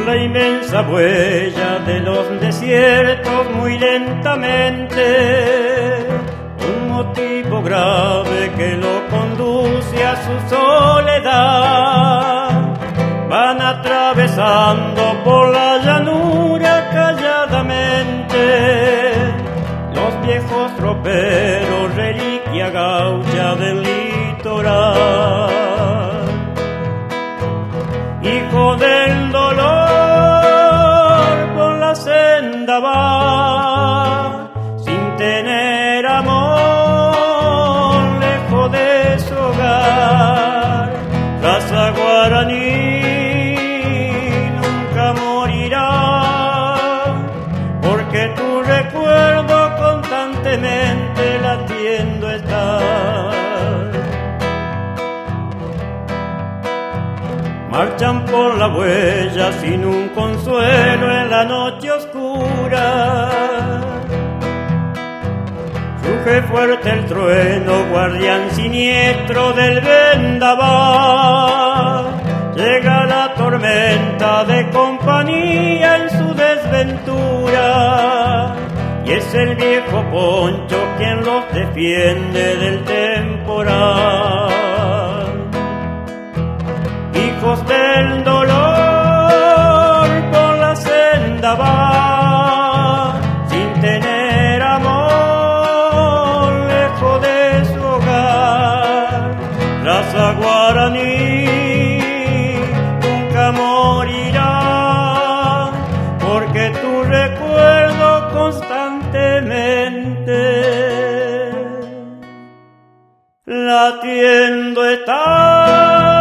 la inmensa huella de los desiertos muy lentamente, un motivo grave que lo conduce a su soledad. Van atravesando por la llanura calladamente los viejos troperos, reliquia gaucha del litoral. Hijo del dolor, por la senda va, sin tener amor, lejos de su hogar. Raza guaraní nunca morirá, porque tu recuerdo constantemente latiendo está. Marchan por la huella sin un consuelo en la noche oscura. Ruge fuerte el trueno, guardián siniestro del vendaval. Llega la tormenta de compañía en su desventura, y es el viejo Poncho quien los defiende del temporal. Hijos del dolor, por la senda va, sin tener amor, lejos de su hogar. Raza guaraní nunca morirá, porque tu recuerdo constantemente latiendo está.